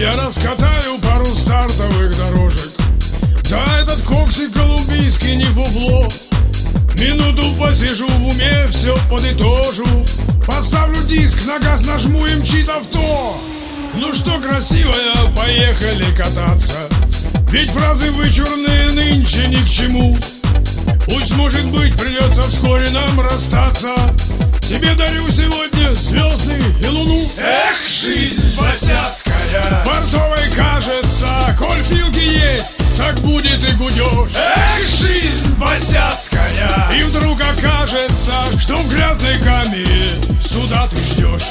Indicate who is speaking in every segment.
Speaker 1: Я раскатаю пару стартовых дорожек. Да, этот коксик колумбийский не фуфло. Минуту посижу в уме, все подытожу. Поставлю диск, на газ нажму и мчит авто. Ну что, красивая, поехали кататься. Ведь фразы вычурные нынче ни к чему. Пусть, может быть, придется вскоре нам расстаться. Тебе дарю сегодня звезды и луну.
Speaker 2: Эх, жизнь босяцкая,
Speaker 1: Портовой кажется, коль филки есть, так будет и гудешь.
Speaker 2: эх, жизнь босяцкая.
Speaker 1: И вдруг окажется, что в грязной камере суда ты ждешь.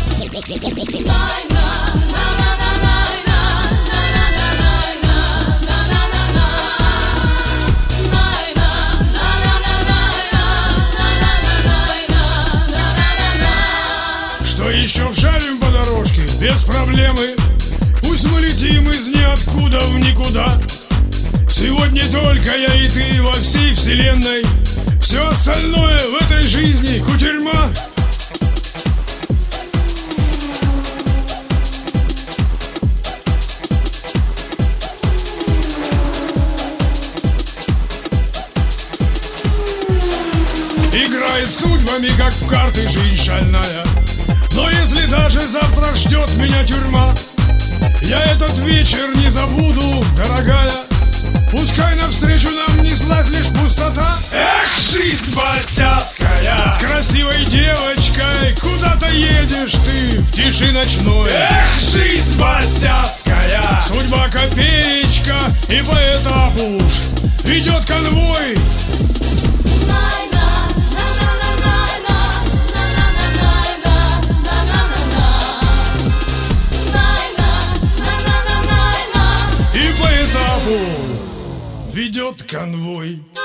Speaker 1: Что еще вшарим по дорожке, без проблемы. Пусть мы летим из ниоткуда в никуда. Сегодня только я и ты во всей вселенной. Все остальное в этой жизни кутерьма. Играет судьбами, как в карты жизнь шальная. Но если даже завтра ждет меня тюрьма, я этот вечер не забуду, дорогая. Пускай навстречу нам неслась лишь пустота.
Speaker 2: Эх, жизнь босяцкая,
Speaker 1: С красивой девочкой куда-то едешь ты в тиши ночной.
Speaker 2: эх, жизнь босяцкая.
Speaker 1: Судьба копеечка, и по этапу уж ведет конвой. И по этапу ведет конвой.